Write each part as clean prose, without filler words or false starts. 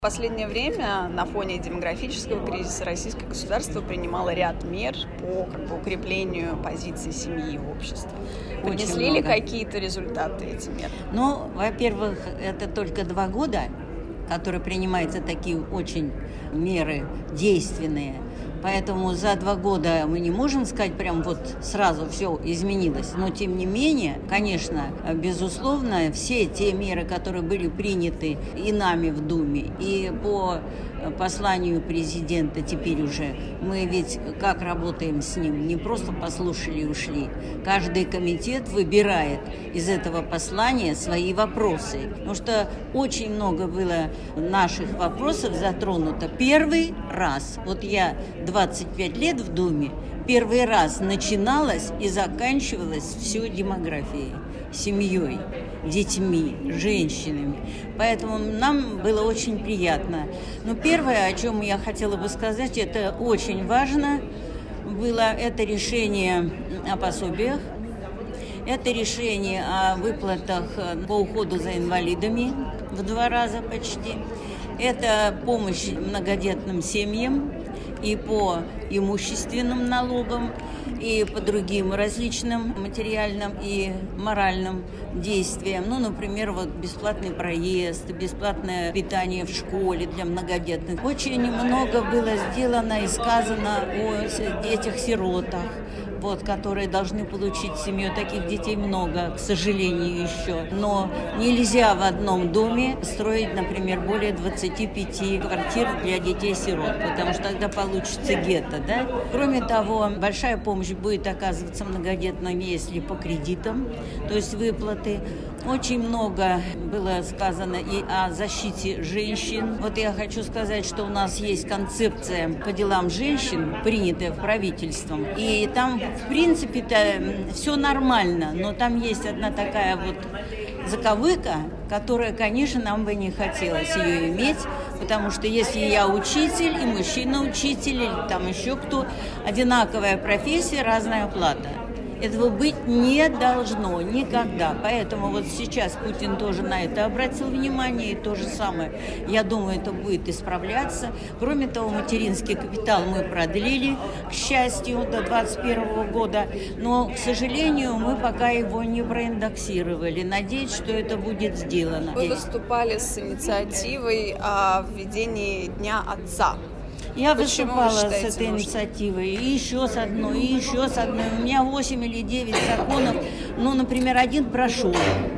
В последнее время на фоне демографического кризиса российское государство принимало ряд мер по укреплению позиции семьи в обществе. Принесли ли какие-то результаты эти меры? Ну, во-первых, это только 2 года, которые принимаются такие очень меры действенные. Поэтому за 2 года мы не можем сказать, прям вот сразу все изменилось. Но, тем не менее, конечно, безусловно, все те меры, которые были приняты и нами в Думе, и по посланию президента теперь уже, мы ведь как работаем с ним, не просто послушали и ушли. Каждый комитет выбирает из этого послания свои вопросы. Потому что очень много было наших вопросов затронуто. Первый раз, вот я 25 лет в Думе, первый раз начиналось и заканчивалось все демографией, семьей, детьми, женщинами. Поэтому нам было очень приятно. Но первое, о чем я хотела бы сказать, это очень важно было, это решение о пособиях, это решение о выплатах по уходу за инвалидами в 2 раза почти. Это помощь многодетным семьям и по имущественным налогам, и по другим различным материальным и моральным действиям. Ну, например, вот бесплатный проезд, бесплатное питание в школе для многодетных. Очень много было сделано и сказано о детях-сиротах, вот, которые должны получить семью. Таких детей много, к сожалению, еще. Но нельзя в одном доме строить, например, более 25 квартир для детей-сирот, потому что тогда получится гетто, да? Кроме того, большая помощь будет оказываться многодетным, если по кредитам, то есть выплаты. Очень много было сказано и о защите женщин. Вот я хочу сказать, что у нас есть концепция по делам женщин, принятая правительством. И там, в принципе-то, все нормально, но там есть одна такая вот заковыка, которая, конечно, нам бы не хотелось ее иметь, потому что если я учитель, и мужчина учитель, или там еще кто, одинаковая профессия, разная плата. Этого быть не должно никогда. Поэтому вот сейчас Путин тоже на это обратил внимание, и то же самое, я думаю, это будет исправляться. Кроме того, материнский капитал мы продлили, к счастью, до 2021 года, но, к сожалению, мы пока его не проиндексировали. Надеюсь, что это будет сделано. Вы выступали с инициативой о введении Дня Отца. Я выступала с этой инициативой, и еще с одной, и еще с одной. У меня 8 или 9 законов, ну, например, один прошел.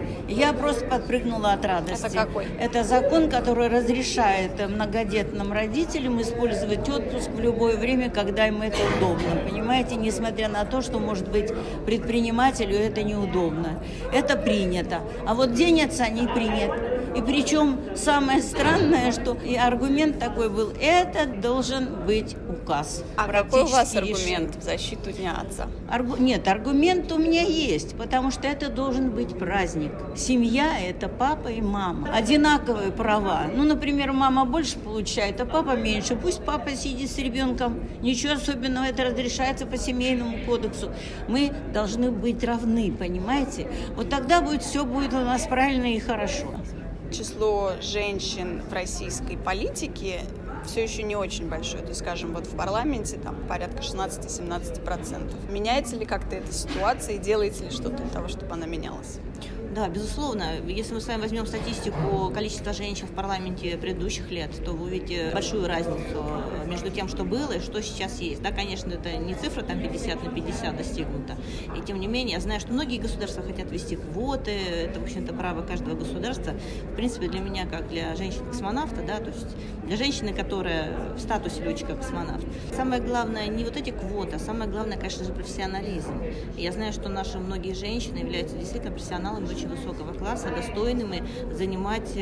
Я просто подпрыгнула от радости. Это какой? Это закон, который разрешает многодетным родителям использовать отпуск в любое время, когда им это удобно. Понимаете, несмотря на то, что, может быть, предпринимателю это неудобно. Это принято. А вот День Отца не принят. И причем самое странное, что и аргумент такой был, это должен быть указ. А какой у вас аргумент в защиту Дня Отца? Нет, аргумент у меня есть, потому что это должен быть праздник. Семья – это папа и мама. Одинаковые права. Ну, например, мама больше получает, а папа меньше. Пусть папа сидит с ребенком. Ничего особенного, это разрешается по семейному кодексу. Мы должны быть равны, понимаете? Вот тогда все будет у нас правильно и хорошо. Число женщин в российской политике все еще не очень большое. То есть, скажем, вот в парламенте там порядка 16-17%. Меняется ли как-то эта ситуация и делаете ли что-то для того, чтобы она менялась? Да, безусловно. Если мы с вами возьмем статистику количества женщин в парламенте предыдущих лет, то вы увидите большую разницу между тем, что было и что сейчас есть. Да, конечно, это не цифра там 50/50 достигнута. И тем не менее, я знаю, что многие государства хотят ввести квоты. Это, в общем-то, право каждого государства. В принципе, для меня, как для женщины-космонавта, да, то есть для женщины, которая в статусе летчика-космонавт. Самое главное не вот эти квоты, а самое главное, конечно же, профессионализм. И я знаю, что наши многие женщины являются действительно профессионалами очень высокого класса, достойными занимать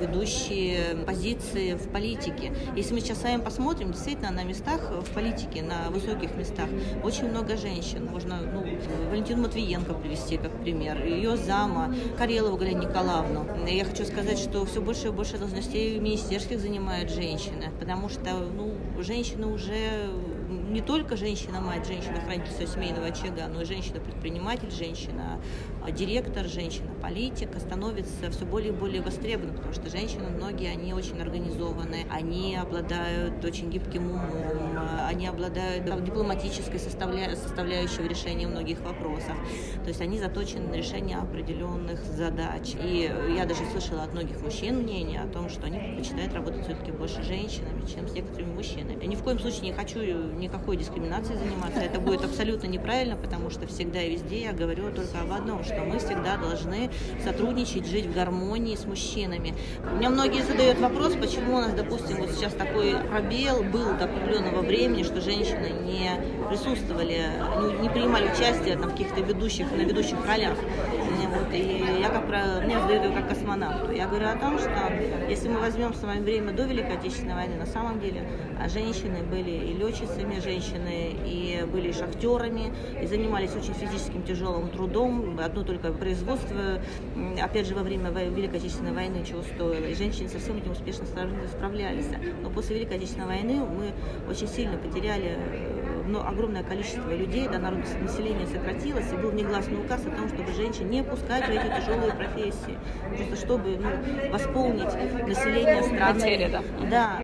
ведущие позиции в политике. Если мы сейчас с вами посмотрим, действительно, на местах в политике, на высоких местах, очень много женщин. Можно Валентину Матвиенко привести как пример, ее зама, Карелову Галину Николаевну. Я хочу сказать, что все больше и больше должностей министерских занимают женщины, потому что женщины уже не только женщина-мать, женщина-хранительница семейного очага, но и женщина-предприниматель, женщина-директор, женщина-политик становится все более и более востребованным, потому что женщины, многие, они очень организованы, они обладают очень гибким умом, они обладают дипломатической составляющей в решении многих вопросов. То есть они заточены на решение определенных задач. И я даже слышала от многих мужчин мнение о том, что они предпочитают работать все-таки больше с женщинами, чем с некоторыми мужчинами. Я ни в коем случае не хочу никакой дискриминацией заниматься. Это будет абсолютно неправильно, потому что всегда и везде я говорю только об одном, что мы всегда должны сотрудничать, жить в гармонии с мужчинами. У меня многие задают вопрос, почему у нас, допустим, вот сейчас такой пробел был до определенного времени, что женщины не присутствовали, не принимали участие там, в каких-то на ведущих ролях. Вот, и я, как правило, мне задают его как космонавту. Я говорю о том, что если мы возьмем с вами время до Великой Отечественной войны, на самом деле женщины были и летчицами, женщины и были и шахтерами, и занимались очень физическим тяжелым трудом. Одно только производство, опять же, во время Великой Отечественной войны чего стоило. И женщины со всем этим успешно справлялись. Но после Великой Отечественной войны мы очень сильно потеряли огромное количество людей, население сократилось, и был негласный указ о том, чтобы женщин не пускать в эти тяжелые профессии, просто чтобы восполнить население страны. Потери, да. Да.